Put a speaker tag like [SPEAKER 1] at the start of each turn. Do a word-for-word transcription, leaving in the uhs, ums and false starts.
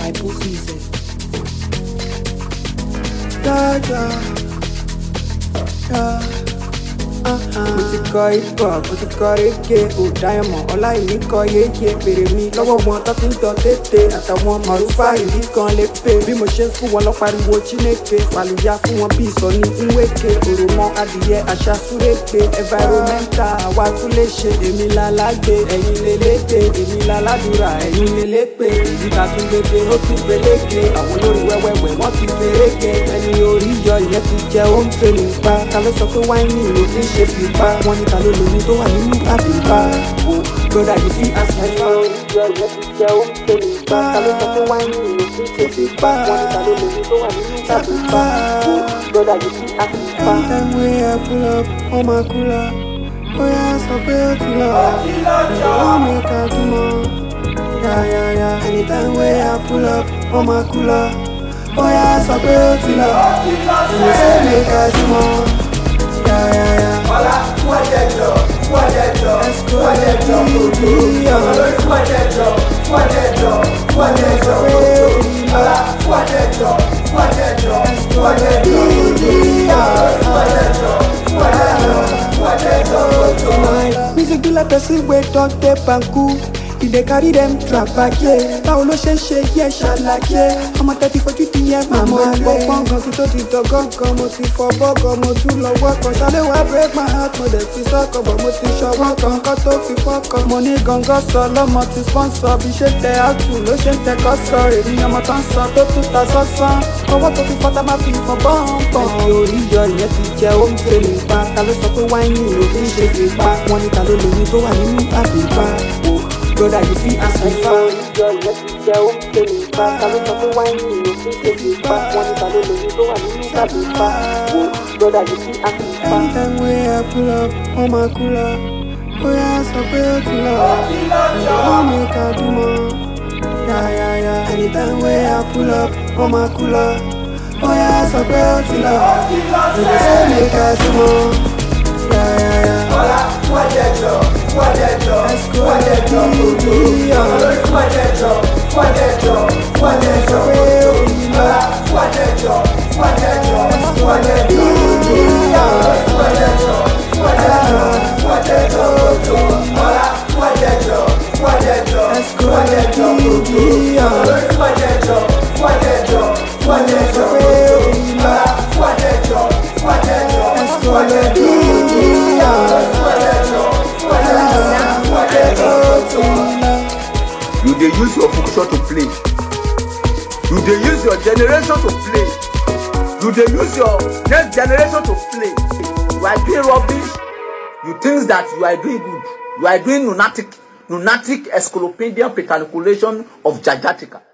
[SPEAKER 1] my pussy said. Yeah, yeah, yeah. Mo ti kọ hip hop, mo ti kọ reggae, ò diamond, ọlá ìní kọ yéye, bèrè mi lọ́wọ́ wọn tó ti ń tọ́ tètè, àtàwọn mọ̀rúfà ìdí kan lè pè. Bí mo ṣe ń fún wọn lọ́pariwo Chineke, fàlùyà fún wọn bí ìsọ̀ní Nweke, òròmọ adìyẹ àṣà súrègbè, environmental àwa tún lè ṣe. Èmi lálágbé, ẹ̀yin lélẹ́gbé, èmi láládùúrà, ẹ̀yin lélẹ́pè. Ìdíkà tún gbégbé, ó tún gbélégbé, àwọn olórí wẹ́wẹ́wẹ́ wọ́n ti fèrègé. Ẹni orí yọ ìyẹn ti jẹ ó ń pè nípa, ta ló sọ pé wáìnì ló fi ń ṣe fipá, wọ́n ní ta ló lóyún tó wà nínú àbíbá. Broda yìí fi àṣàyàn ìjọ ìyẹn ti jẹ́ ó ń pè nípa, ta ló sọ pé wáìnì ló fi ń ṣe fipá, wọ́n ní ta ló lóyún tó wà nínú àbíbá. Broda yìí fi àṣàyàn. Anytime wey I pull up, wọ́n máa kú lọ. Bóyá sọ pé ó ti lọ, wọ́n mi ká túmọ̀. Yáyáyá. Anytime wey I pull up, wọ́n máa kú lọ. Bóyá sọ pé ó ti lọ, èmi ṣe mi ká túmọ̀. Yeah, yeah, yeah.
[SPEAKER 2] Hola, fún ẹ̀jẹ̀jọ̀, fún ẹ̀jẹ̀jọ̀, fún ẹ̀jẹ̀jọ̀ kòtò. Olórí fún ẹ̀jẹ̀jọ̀, fún ẹ̀jẹ̀jọ̀, fún ẹ̀jẹ̀jọ̀ kòtò. Hola, fún ẹ̀jẹ̀jọ̀, fún ẹ̀jẹ̀jọ̀, fún ẹ̀jẹ̀jọ̀ kòtò. Olórí fún ẹ̀jẹ̀jọ̀, fún ẹ̀jẹ̀jọ̀, fún ẹ̀jẹ̀jọ̀ kòtò.
[SPEAKER 1] Music be like person wey don tape and cool. You dey carry them trap back here. Báwo ló ṣe ń ṣe yẹ ṣàlàyé? Ọmọ tẹ́tí fojú ti yẹ màmá rẹ̀. Mo pọ́n gan kí tó ti tọ̀ gángan. Mo ti fọ bọ́gàn, mo tún lọ wọ́kàn. Ṣálẹ̀ wá break my heart, mo dẹ̀ fi sọ́kàn. Bọ̀ mo ti ṣọwọ́ kan kọ́ tó fi fọ́kàn. Mo ní gangan sọ lọ́mọ ti sponsor. Bí ṣe tẹ àtù ló ṣe ń tẹkọ́ sọ. Èmi ọmọ tó ń sọ tó tún ta sọ́sán. Ọwọ́ tó fi fọ́tá máa fi ìfọ̀n bọ́ǹbọ̀n. Ẹni orí yọ ìyẹn ti jẹ́ ó ń pè nípa. Ta ló sọ pé wáìnì ló fi ń ṣe fipá? Wọ́n ní ta ló lóyún tó wà nínú àbíbá. Broda yìí fi àṣàyàn ìjọ ìyẹn ti jẹ́ ó ń pè nípa, ta ló sọ pé wáìnì ló fi ń ṣe fipá, wọ́n ní ta ló lóyún tó wà nínú àbíbá. Broda yìí fi àṣàyàn. Anytime wey I pull up, wọ́n máa kú lọ. Bóyá sọ pé ó ti lọ, wọ́n mi ká túmọ̀. Yáyáyá. Anytime wey I pull up, wọ́n máa kú lọ. Bóyá sọ pé ó ti lọ, wọ́n mi ká túmọ̀. Yáyáyá.
[SPEAKER 2] Hola, fún ẹ̀jẹ̀jọ̀, fún ẹ̀jẹ̀jọ̀, fún ẹ̀jẹ̀jọ̀ kòtò. Olórí fún ẹ̀jẹ̀jọ̀, fún ẹ̀jẹ̀jọ̀, fún ẹ̀jẹ̀jọ̀ kòtò. Hola, fún ẹ̀jẹ̀jọ̀, fún ẹ̀jẹ̀jọ̀, fún ẹ̀jẹ̀jọ̀ kòtò. Olórí fún ẹ̀jẹ̀jọ̀, fún ẹ̀jẹ̀jọ̀, fún ẹ̀jẹ̀jọ̀ kòtò. Hola, fún ẹ̀jẹ̀jọ̀, fún ẹ̀jẹ̀jọ̀, fún ẹ̀jẹ̀jọ̀ kòtò. Olórí fún ẹ̀jẹ̀jọ̀, fún ẹ̀jẹ̀jọ̀, fún ẹ̀jẹ̀jọ̀ kòtò. Hola, fún ẹ̀jẹ̀jọ̀, fún ẹ̀jẹ̀jọ̀, fún ẹ̀jẹ̀jọ̀ kòtò.
[SPEAKER 3] You dey use your function to play. You dey use your generation to play. You dey use your next generation to play. You are doing rubbish. You think that you are doing good. You are doing lunatic, lunatic encyclopedian petriculation of Jajatica.